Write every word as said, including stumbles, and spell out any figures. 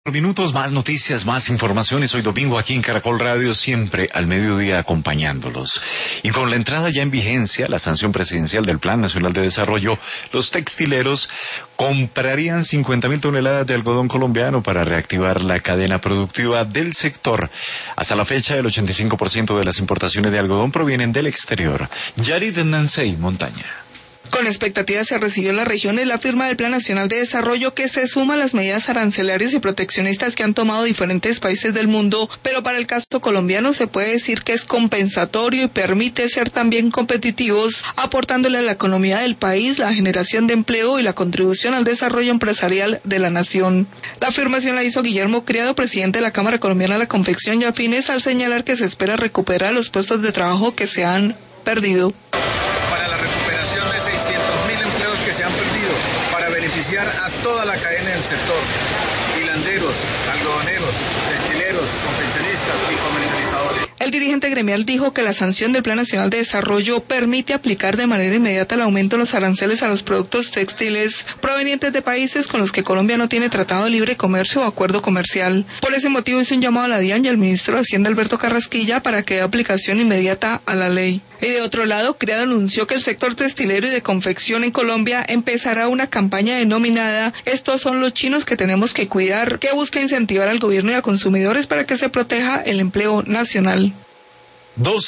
Minutos, más noticias, más informaciones. Hoy domingo aquí en Caracol Radio, siempre al mediodía acompañándolos. Y con la entrada ya en vigencia, la sanción presidencial del Plan Nacional de Desarrollo, los textileros comprarían cincuenta mil toneladas de algodón colombiano para reactivar la cadena productiva del sector. Hasta la fecha, el ochenta y cinco por ciento de las importaciones de algodón provienen del exterior. Yarid Nansey, Montaña. Con expectativas se recibió en la región la firma del Plan Nacional de Desarrollo, que se suma a las medidas arancelarias y proteccionistas que han tomado diferentes países del mundo, pero para el caso colombiano se puede decir que es compensatorio y permite ser también competitivos, aportándole a la economía del país la generación de empleo y la contribución al desarrollo empresarial de la nación. La afirmación la hizo Guillermo Criado, presidente de la Cámara Colombiana de la Confección y Afines, al señalar que se espera recuperar los puestos de trabajo que se han perdido. Beneficiar a toda la cadena del sector, hilanderos, algodoneros, textileros, confeccionistas y comercializadores. El dirigente gremial dijo que la sanción del Plan Nacional de Desarrollo permite aplicar de manera inmediata el aumento de los aranceles a los productos textiles provenientes de países con los que Colombia no tiene tratado de libre comercio o acuerdo comercial. Por ese motivo hizo un llamado a la DIAN y al ministro de Hacienda Alberto Carrasquilla para que dé aplicación inmediata a la ley. Y de otro lado, Criado anunció que el sector textilero y de confección en Colombia empezará una campaña denominada "Estos son los chinos que tenemos que cuidar", que busca incentivar al gobierno y a consumidores para que se proteja el empleo nacional. Dos